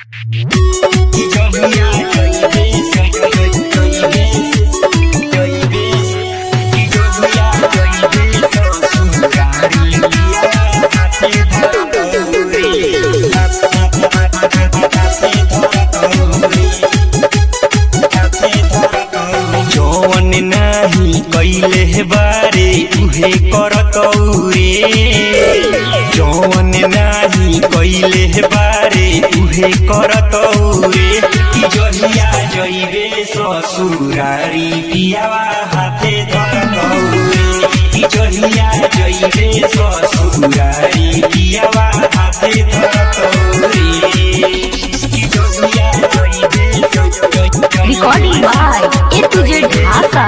जौन नाही कैले बारे उहे करतौरे जौन नाही कैले बारे उहे करतौरे जहिया जइबे ससुरारी पियावा हाथे धरतौरे जहिया जइबे ससुरारी पियावा हाथे धरतौरे Recording by A to Z Dhaka.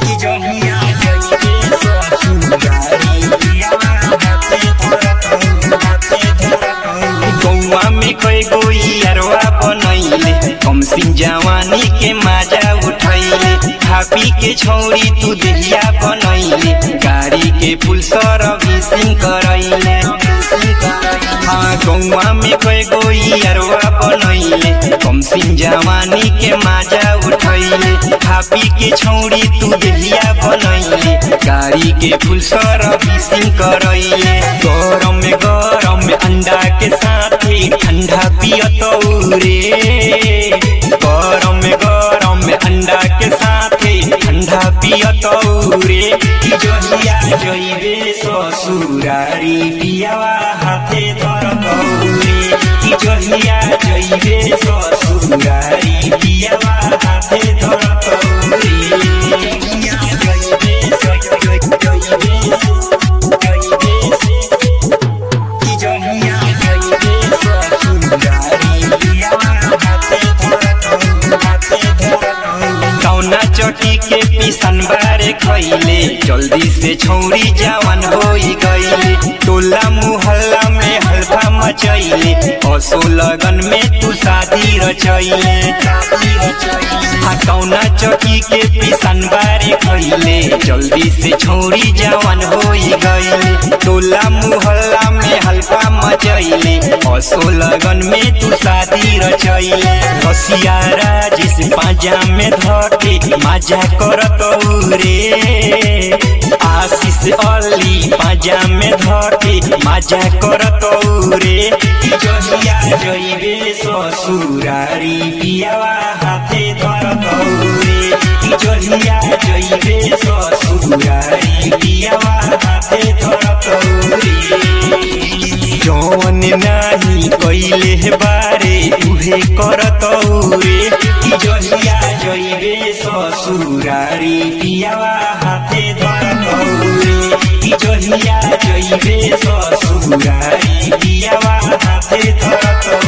गौवा में कई गोई अरवा बनैले कम सिंह जवानी के माजा उठैले खापी के छौरी तू देहिया बनैले गाड़ी के पुल सर्विसिंग करैले। हाँ गौवा में कई गोई अरवा बनैले कम सिंह जवानी के माजा उठैले खापी के छौरी तू देहिया बनैले गाड़ी के पुल सर्विसिंग करैले। गरम में अंडा के साथे ठंडा पियतौरे गरम में अंडा के साथे ठंडा पियतौरे जहिया जइबे ससुरारी पियावा हाथे धरतौरे जहिया जइबे ससुरारी पियावा हाथे धरतौरे चौकी के पिसन बारे खैले जल्दी से छौरी जवान होई गईले टोला मुहल्ला में हल्फा मचैले असो लगन में तू शादी रचैले। कौना चौकी के पिसन बारे खैले जल्दी से छौरी जवान होई गईले टोला मुहल्ला में हल्फा मचैले असो लगन में तू शादी रचैले। हसियारा जिस पाजा में धके मजा करतौरे आशीष अली पाजा में धके मजा करतौरे जहिया जइबे ससुरारी पियावा हाथे धरतौरे जहिया जइबे ससुरारी पियावा हाथे धरतौरे जौन नाही कैले बारे उहे करतौरे जहिया जइबे ससुरारी पियावा हाथे धरतौरे जहिया जइबे ससुरारी पियावा हाथे धरतौरे।